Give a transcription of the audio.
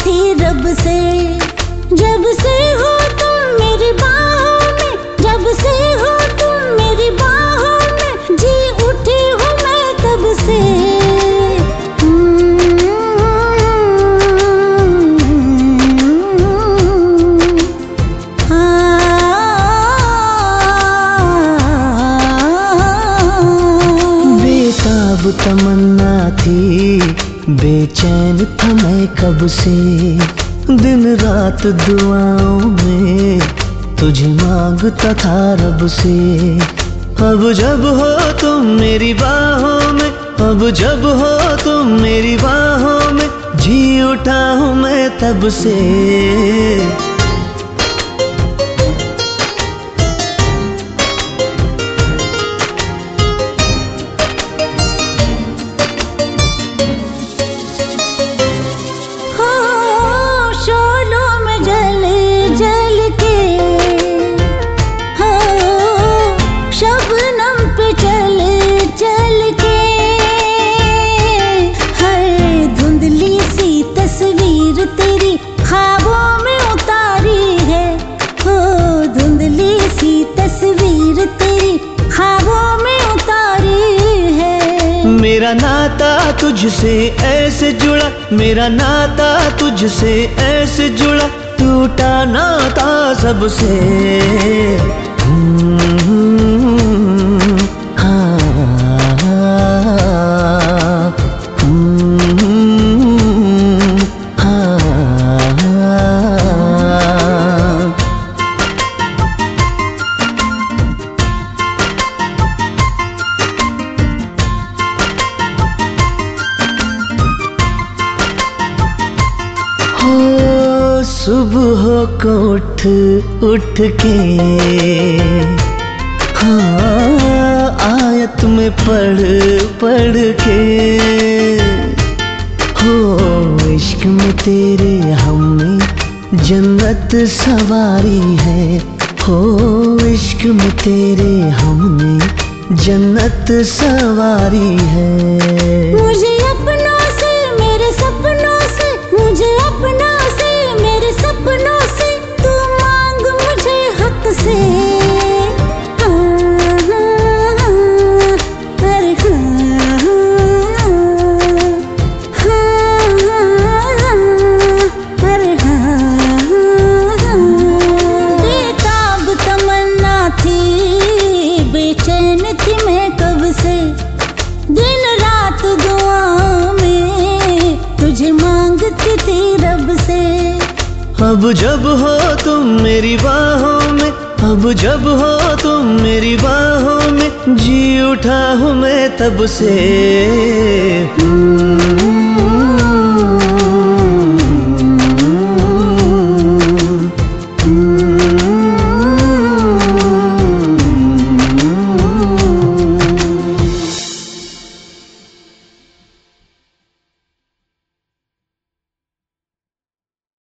थी रब से। जब से हो तुम मेरी बाहों में, जब से हो तुम मेरी बाहों में, जी उठी हूँ मैं तब से। बेताब तमन्ना थी, बेचैन था मैं कब से, दिन रात दुआओं में तुझे मांगता था रब से। अब जब हो तुम मेरी बाहों में, अब जब हो तुम मेरी बाहों में, जी उठा हूँ मैं तब से। मेरा नाता तुझसे ऐसे जुड़ा, मेरा नाता तुझसे ऐसे जुड़ा, टूटा नाता सबसे। सुबह को उठ के हाँ आयत में पढ़ के, हो इश्क में तेरे हमने जन्नत सवारी है, हो इश्क में तेरे हमने जन्नत सवारी है। मुझे अपनों से मेरे सपनों से, मुझे अपनों से मेरे सपनों से, तू मांग मुझे हक से। बेताब तमन्ना थी, बेचैन थी मैं कब से, दिन रात दुआओं में तुझे मांगती थी रब से। अब जब हो तुम मेरी बाहों में, अब जब हो तुम मेरी बाहों में, जी उठा हूँ मैं तब से।